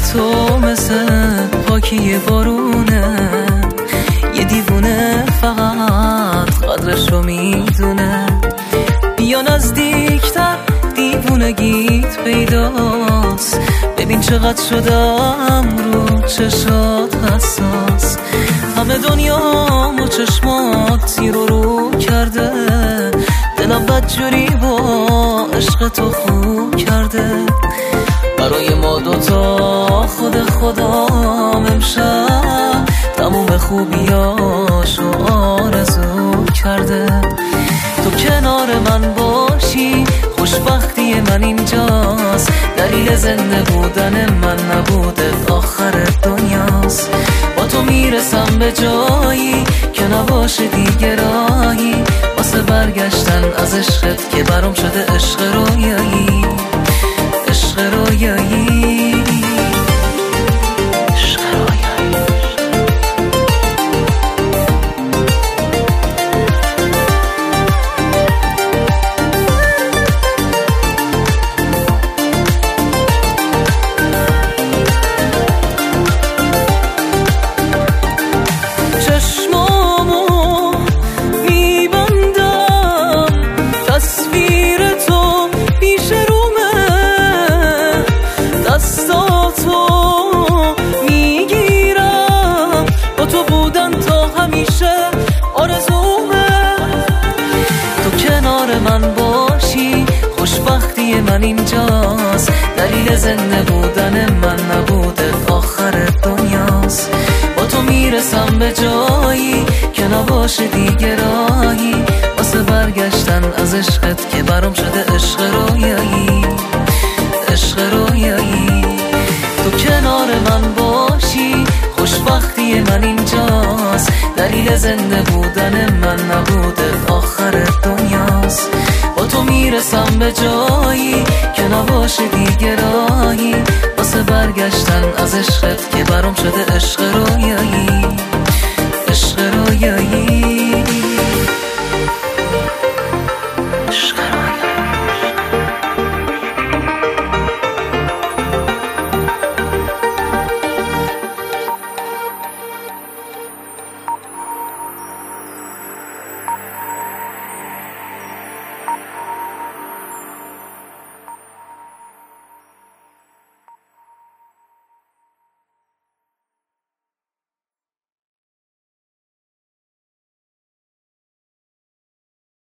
تو مثل پاکی بارونه، یه دیوونه فقط قدرش رو میدونه. بیا نزدیکتر دیوونگیت پیداست، ببین چقدر شدم رو چشات حساس. همه دنیامو چشمات زیر رو کرده، دلم بدجوری با عشق تو خو کرده. برای ما دوتا خود خدام امشب تموم خوبیاشو آرزو کرده. تو کنار من باشی خوشبختی من اینجاست، دلیل زنده بودن من نبوده آخر دنیاست. با تو میرسم به جایی که نباشه دیگه راهی واسه برگشتن از عشقت که برام شده عشق رویایی، عشق رویایی. من باشی خوشبختی من اینجاست، دلیل زنده بودن من نبوده آخر دنیاست. با تو میرسم به جایی که نباشه دیگه راهی واسه برگشتن از عشقت که برام شده عشق رویایی، عشق رویایی. تو کنار من باشی خوشبختی من اینجاست، دلیل زنده بودن من نبوده آخر دنیاست. با تو میرسم به جایی که نباشه دیگه راهی واسه برگشتن از عشقت که برام شده عشق رویایی.